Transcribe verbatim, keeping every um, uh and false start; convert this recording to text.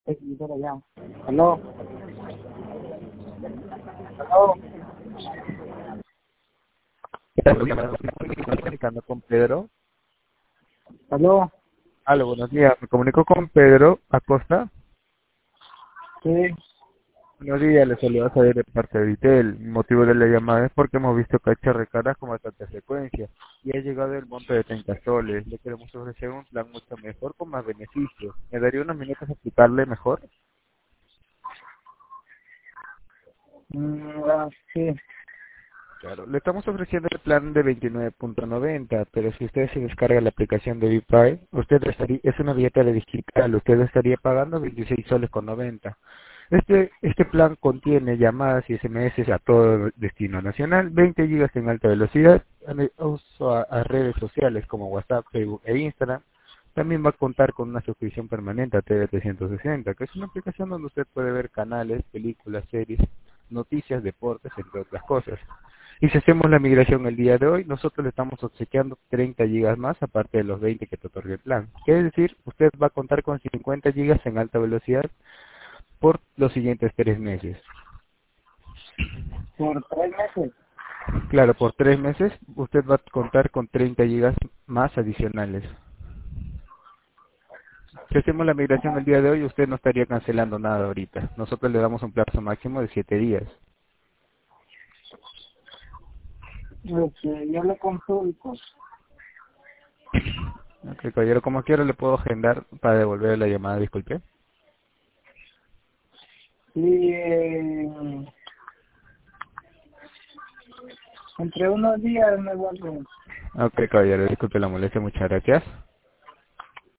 Eh, espera ya. Aló, aló, Comunicando con Pedro. aló, Aló, buenos días. Me comunico con Pedro Acosta. sí, Buenos días, le saluda a de parte de Vitel. El motivo de la llamada es porque hemos visto que ha hecho recargas con bastante frecuencia y ha llegado el monto de treinta soles. Le queremos ofrecer un plan mucho mejor con más beneficios. ¿Me daría unos minutos a explicarle mejor? mm, ah, sí, Claro, le estamos ofreciendo el plan de veintinueve punto noventa, pero si usted se descarga la aplicación de VPay, usted estaría, es una billetera digital, usted estaría pagando veintiséis soles con noventa. Este, este plan contiene llamadas y S M S a todo destino nacional, veinte gigas en alta velocidad, ane- uso a, a redes sociales como WhatsApp, Facebook e Instagram. También va a contar con una suscripción permanente a T V trescientos sesenta, que es una aplicación donde usted puede ver canales, películas, series, noticias, deportes, entre otras cosas. Y si hacemos la migración el día de hoy, nosotros le estamos obsequiando treinta gigas más, aparte de los veinte que te otorga el plan. Quiere decir, usted va a contar con cincuenta gigas en alta velocidad por los siguientes tres meses. por tres meses. Claro, por tres meses usted va a contar con treinta gigas más adicionales. Si hacemos la migración el día de hoy, usted no estaría cancelando nada ahorita. Nosotros le damos un plazo máximo de siete días. Este, yo le consulto. Ok, caballero, como quiero le puedo agendar para devolver la llamada, disculpe. Sí, eh, entre unos días me vuelvo. Ok, caballero, disculpe la molestia, muchas gracias.